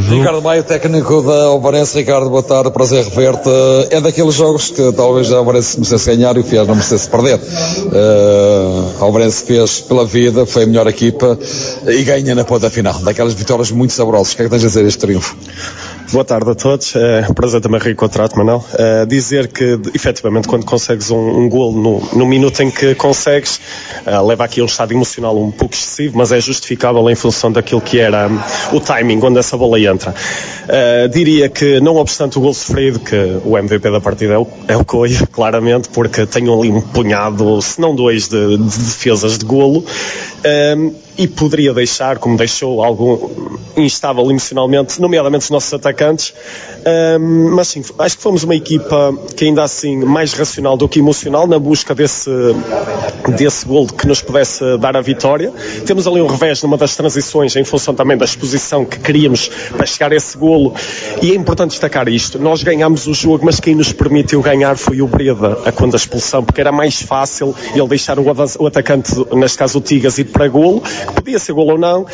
Ricardo Maia, técnico da Alvarense. Ricardo, boa tarde, prazer rever-te. É daqueles jogos que talvez a Alvarense merecesse ganhar e o Fies não merecesse perder. A Alvarense fez pela vida, foi a melhor equipa e ganha na ponta final. Daquelas vitórias muito saborosas. O que é que tens a dizer este triunfo? Boa tarde a todos, prazer também reencontrar-te, Manuel. Dizer que, efetivamente, quando consegues um golo no minuto em que consegues, leva aqui um estado emocional um pouco excessivo, mas é justificável em função daquilo que era o timing, onde essa bola entra. Diria que, não obstante o golo sofrido, que o MVP da partida é o Coelho, claramente, porque tenho ali um punhado, se não dois, de defesas de golo, e poderia deixar, como deixou, algo instável emocionalmente, nomeadamente os nossos atacantes, mas sim, acho que fomos uma equipa que ainda assim mais racional do que emocional na busca desse golo que nos pudesse dar a vitória. Temos ali um revés numa das transições em função também da exposição que queríamos para chegar a esse golo, e é importante destacar isto: nós ganhámos o jogo, mas quem nos permitiu ganhar foi o Breda, quando a expulsão, porque era mais fácil ele deixar o atacante, neste caso o Tigas, ir para golo, que podia ser golo ou não.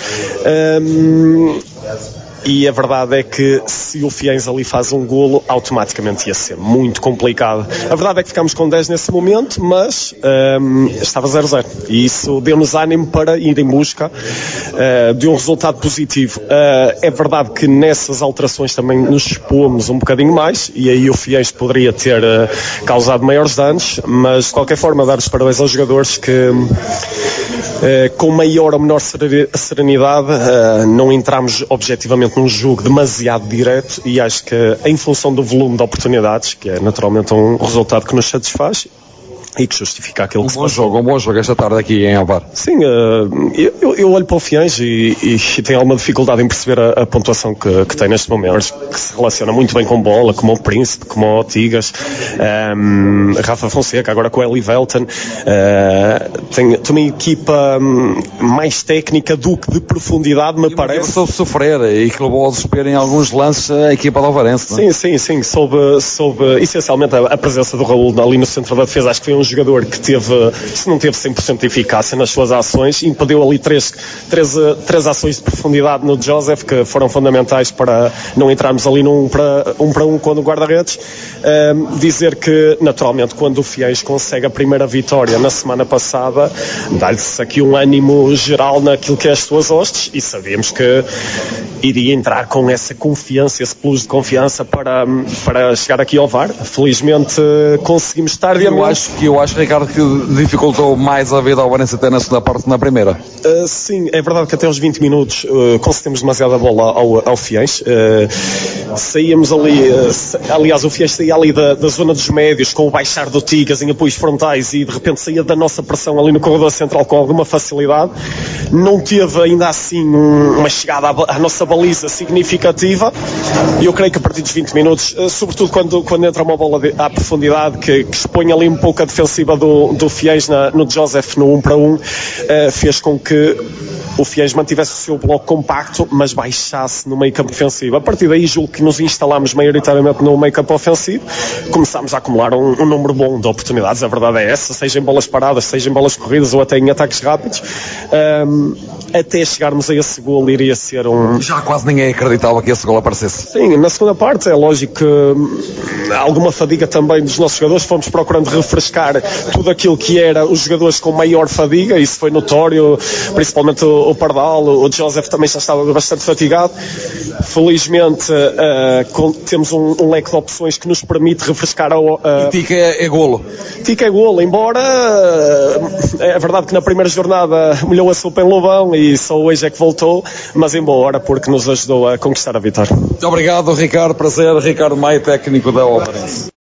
E a verdade é que se o Fiens ali faz um golo, automaticamente ia ser muito complicado. A verdade é que ficámos com 10 nesse momento, mas estava 0-0 e isso deu-nos ânimo para ir em busca de um resultado positivo. É verdade que nessas alterações também nos expomos um bocadinho mais, e aí o Fiens poderia ter causado maiores danos, mas de qualquer forma dar os parabéns aos jogadores que com maior ou menor serenidade não entramos objetivamente num jogo demasiado direto, e acho que em função do volume de oportunidades, que é naturalmente um resultado que nos satisfaz e que justifica aquilo que se passou. Um bom jogo esta tarde aqui em Alvar. Sim, eu olho para o Fiens e tenho alguma dificuldade em perceber a pontuação que tem neste momento, que se relaciona muito bem com bola, como o Príncipe, como o Tigas, Rafa Fonseca, agora com o Eli Velton. Tem uma equipa mais técnica do que de profundidade, me parece. Soube sofrer e que levou ao desespero em alguns lances a equipa do Alvarense. Sim, soube essencialmente a presença do Raul ali no centro da defesa. Acho que foi um jogador que se não teve 100% de eficácia nas suas ações, impediu ali três ações de profundidade no Joseph que foram fundamentais para não entrarmos ali num para um com o guarda-redes. Dizer que, naturalmente, quando o Fiens consegue a primeira vitória na semana passada, dá-lhe-se aqui um ânimo geral naquilo que é as suas hostes, e sabíamos que iria entrar com essa confiança, esse plus de confiança para chegar aqui ao VAR. Felizmente conseguimos tardiamente. Eu acho, Ricardo, que dificultou mais a vida ao Alvarense até na segunda parte, na primeira. Sim, é verdade que até aos 20 minutos concedemos demasiada bola ao Fiens. Saíamos ali, aliás, o Fiens saía ali da zona dos médios com o baixar do Tigas em apoios frontais, e de repente saía da nossa pressão ali no corredor central com alguma facilidade. Não teve ainda assim uma chegada à nossa baliza significativa, e eu creio que a partir dos 20 minutos, sobretudo quando entra uma bola à profundidade que expõe ali um pouco a defensiva do Fiens no Joseph no 1 para 1, fez com que o Fiens mantivesse o seu bloco compacto, mas baixasse no meio campo ofensivo. A partir daí julgo que nos instalámos maioritariamente no meio campo ofensivo, começámos a acumular um número bom de oportunidades, a verdade é essa, seja em bolas paradas, seja em bolas corridas ou até em ataques rápidos. Até chegarmos a esse golo iria ser Já quase ninguém acreditava que esse golo aparecesse. Sim, na segunda parte é lógico que alguma fadiga também dos nossos jogadores, fomos procurando refrescar tudo aquilo que era os jogadores com maior fadiga, isso foi notório, principalmente o Pardal, o Joseph também já estava bastante fatigado. Felizmente temos um leque de opções que nos permite refrescar e Tica é golo. Tica é golo, embora é verdade que na primeira jornada molhou a sopa em Lobão e só hoje é que voltou, mas embora porque nos ajudou a conquistar a vitória. Muito obrigado, Ricardo, prazer. Ricardo Maia, técnico da Alvarense.